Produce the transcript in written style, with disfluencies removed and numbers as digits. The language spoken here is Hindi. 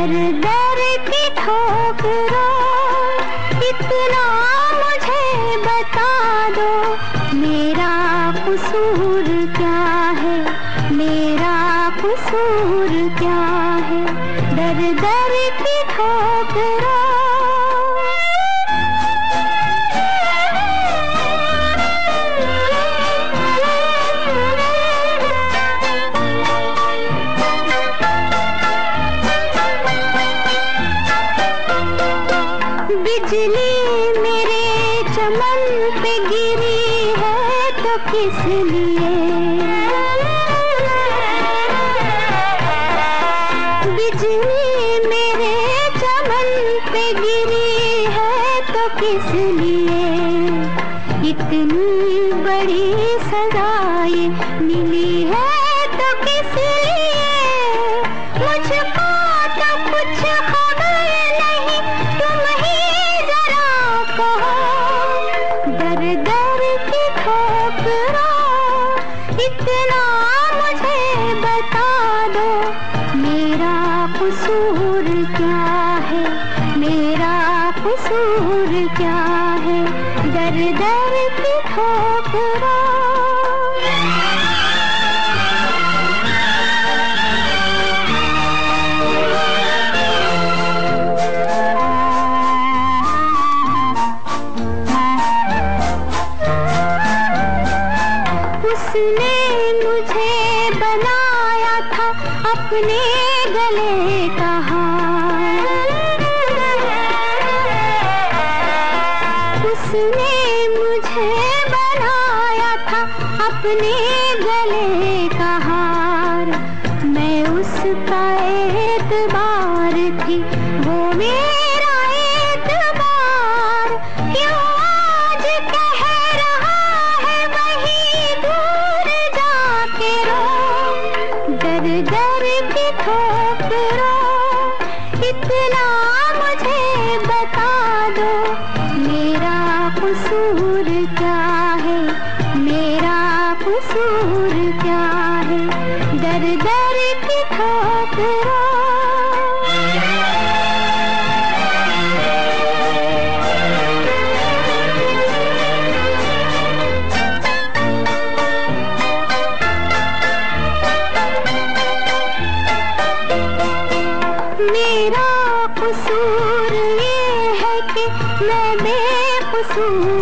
दर दर की ठोकरों, इतना मुझे बता दो, मेरा कसूर क्या है, मेरा कसूर क्या है। दर दर की ठोकरों, बिजली मेरे चमन पे गिरी है तो किस लिए, बिजली मेरे चमन पे गिरी है तो किस लिए। इतनी बड़ी सजाएं मिली है तो किस लिए। मुझको तो कुछ खबर नहीं, तुम ही जरा कहो। दर दर की ठोकरों, इतना मुझे बता दो, मेरा कसूर क्या है, मेरा कसूर क्या है। दर दर की ठोकरों, उसने मुझे बनाया था अपने गले का हार, उसने मुझे बनाया था अपने गले का हार। मैं उसका एतबार थी, वो मेरा एतबार। क्यों आज कह रहा है वही दूर जाके रो। दर दर की ठोकरों, इतना मुझे बता दो, मेरा कसूर क्या है, मेरा कसूर क्या है। दर दर की ठोकरों, मेरा कसूर ये है कि मैं बेकसूर